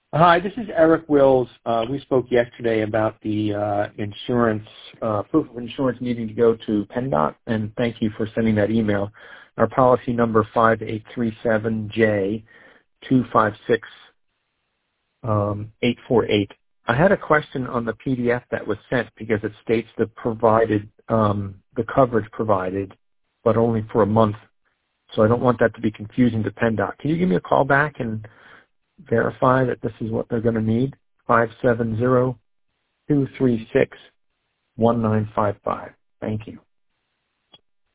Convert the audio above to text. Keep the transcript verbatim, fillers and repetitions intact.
Hi, this is Eric Wills. Uh, we spoke yesterday about the uh, insurance, uh, proof of insurance needing to go to PennDOT, and thank you for sending that email. Our policy number five eight three seven J two five six eight four eight. I had a question on the P D F that was sent because it states the provided, um, the coverage provided, but only for a month. So I don't want that to be confusing to PennDOT. Can you give me a call back and verify that this is what they're going to need? five seven zero, two three six, one nine five five. Thank you.